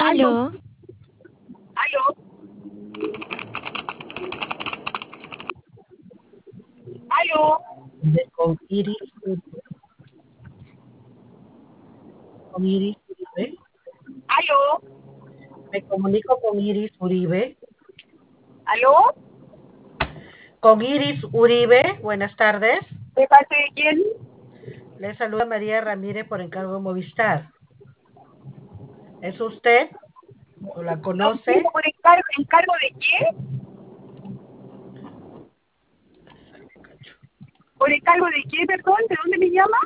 Aló, Aló, aló, aló, Con Iris Uribe. aló, Me comunico con Iris Uribe. aló, Con Iris Uribe, buenas tardes. ¿de parte de quién? Le saluda María Ramírez por encargo Movistar. ¿Es usted? ¿O la No entiendo conoce? por encargo de quién. ¿Por encargo de quién, perdón? ¿De dónde me llama?